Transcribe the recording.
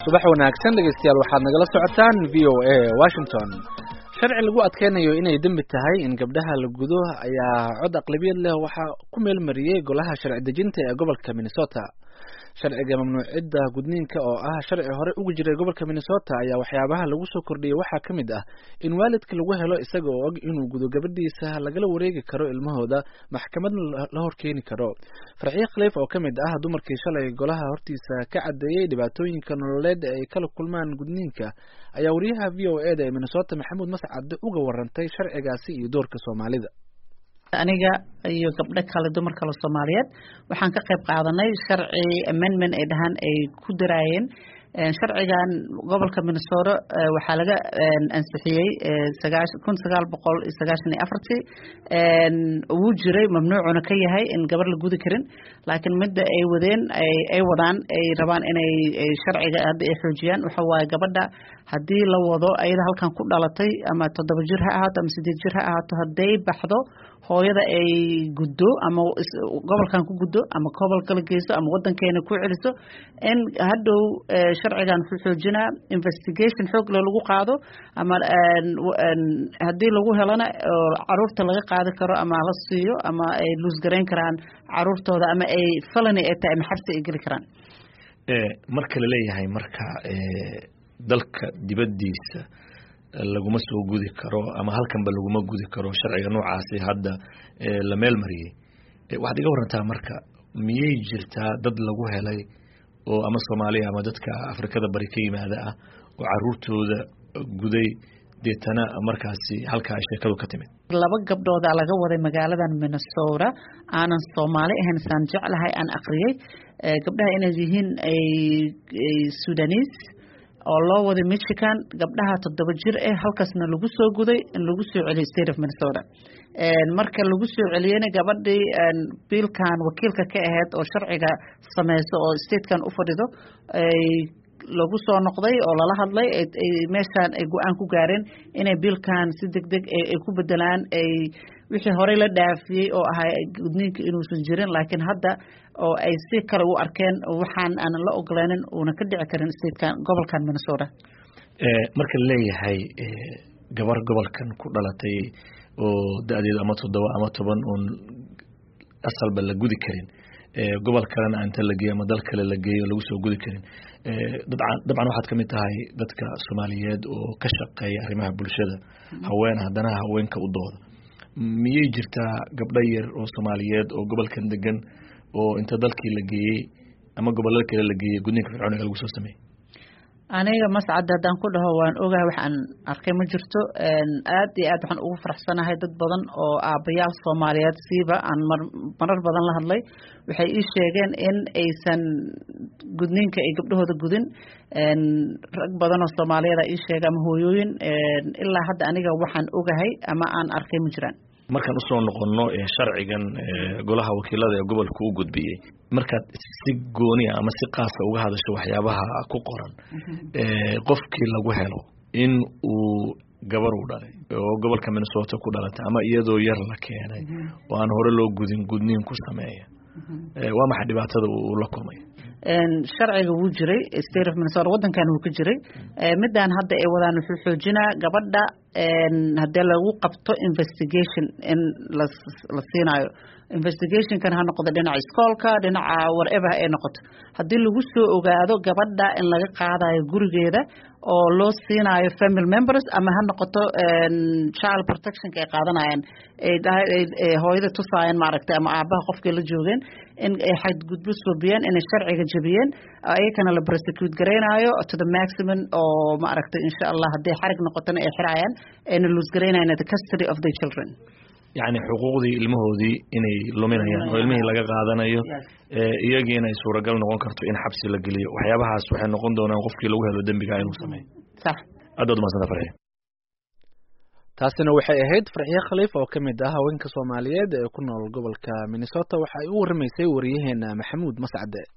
subax wanaagsan dhegeystayaal waxaad nagala socotaan VOA Washington. sharci lagu adkeynayo inay dambi tahay in gabdhaha la gudo ayaa cod aqlabiyad leh waxa ku meel mariyay golaha sharci dejinta ee gobolka Minnesota. sharciga mamnuucidda gudniinka oo ah sharci hore ugu jiray gobolka Minnesota ayaa waxyaabaha lagu soo kordhiyay waxa kamid ah in waalidka lagu helo isaga oo og inuu gudo gabadhiisa lagala wareegi karo ilmahooda maxkamad la horkeeni karo. Farxiye Khaliif oo kamid ah dumarkii shalay golaha hortiisa ka cadeeyay dhibaatooyinka nololeed ay kala kulmaan gudniinka ayaa wariyaha VOA ee Minnesota Maxamuud Mascad uga warantay sharcigaasi iyo doorka Soomaalida. aniga iyo gabdho kale dumar kale Soomaaliyeed waxaan ka qayb qaadanay sharci amendment ay dhahan ay ku daraayeen sharcigan gobolka Minnesota waxaa laga ansixiyay 1994 uu jiray mamnuucuna ka yahay in gabar la gudi karin laakiin midda ay wadeen ay wadaan ay rabaan inay sharciga hadda ay xoojiyaan waxa waaye gabadha hadii la wado ayada halkan ku dhalatay ama 7 jir ha ahaato ama 8 jir ha ahaato haday baxdo hooyada ay guddo ama gobolkan ku guddo ama gobol kala geyso ama wadankeena ku celiso in hadhow sharcigan wuxuu xoojinaa investigation xoog lagu qaado ama hadii lagu helana caruurta laga qaadi karo ama la siiyo ama ay lose gareyn karaan caruurtooda ama ay felony ay tahay maxabsi ay gali karaan marka la leeyahay marka dalka dibadiisa laguma soo gudi karo ama halkanba laguma gudi karo sharciga noocaasi hadda la meel mariyay waxaad iga warantaa marka miyay jirtaa dad lagu helay oo ama Soomaaliya ama dadka Afrikada bari ka yimaada ah oo caruurtooda guday deetana markaasi halka ay sheekadu ka timid laba gabdhood laga waday magaaladan Minnesota aanan Soomaali ahayn san jeclahay aan aqriyay gabdhaha inay yihiin ay Sudanese oo loo waday Michigan gabdhaha 7 jir halkaasna lagu soo guday in lagu soo celiyay state of Minnesota marka lagu soo celiyay gabadhii biilkan wakiilka ka ahayd oo sharciga sameeyso oo state-kan u fadhido ay lagu soo noqday oo lala hadlay ay meeshan ay go'aan ku gaareen inay biilkan si degdeg ay ku bedelaan ay wixii hore la dhaafiyay oo ahay gudniinka inuusan jirin laakiin hadda oo ay si kale u arkeen waxaan aan la ogolaanin una ka dhici karin state-kan gobolkan Minnesota marka la leeyahay gabar gobolkan ku dhalatay oo da'deedu ama 7 ama 10 oo asalba la gudi karin gobol kalena inta la geeyo ama dal kale la geeyo lagu soo gudi karin dabcan waxaad ka mid tahay dadka Soomaaliyeed oo ka shaqeeya arrimaha bulshada haween haddana haweenka u dooda miyay jirtaa gabdho yar oo Soomaaliyeed oo gobolkan degan oo inta dalkii la geeyay ama gobolada kale la geeyay gudniinka fircooniga lagu soo sameeyay aniga Mascad hadaan ku dhaho waan ogahay waxaan arkay ma jirto aad iyo aad waxaan ugu faraxsanahay dad badan oo aabayaal Soomaaliyeed siiba aan marar badan la hadlay waxay ii sheegeen in aysan gudniinka ay gabdhahooda gudin rag badan oo Soomaaliyeed ii sheegay ama hooyooyin ilaa hadda aniga waxaan ogahay ama aan arkay ma jiraan markaan u soo noqono sharcigan golaha wakiilada ee gobolka u gudbiyay markaad si gooni ama si qaas ah uga hadasho waxyaabaha ku qoran qofkii lagu helo in uu gabar u dhalay oo gobolka Minnesota ku dhalatay ama iyadoo yar la keenay oo aan hore loo gudniin ku sameeyay waa maxay dhibaatada uu la kulmay sharciga wuu jiray state of Minnesota wadankan uu ka jiray midaan hadda ay wadaan wuxuu xoojinaa gabadha hadii lagu qabto investigation in la siinayo investigation kan ha noqdo dhinaca iskoolka dhinaca whatever ay noqoto hadii lagu soo ogaado gabadha in laga qaadayo gurigeeda oo loo siinayo family members ama ha noqoto child protection ka qaadanayaan ay hooyada tusaayeen maaragtay ama aabaha qofkii la joogeen in ay xad gudbo soobiyaan in sharciga jabiyeen ayakana la prosecute gareenayo to the maximum oo maaragtay insha Allah hadii xarig noqotana ay xiraayaan in lose gareenayna the custody of the children يعني حقوقي ilmahoodii inay luminayaan oo ilmihii laga qaadanayo iyagiina ay suuragal noqon karto in xabsi la geliyo waxyaabahaas waxay noqon doonaan qofkii lagu helo dambiga inuu sameeyo sax adood ma sanafray taasina waxay ahayd Farxiye Khaliif oo kamid ah haweenka Soomaaliyeed ee ku nool gobolka Minnesota waxa ay u warmaysay wariyaheena Maxamuud Mascad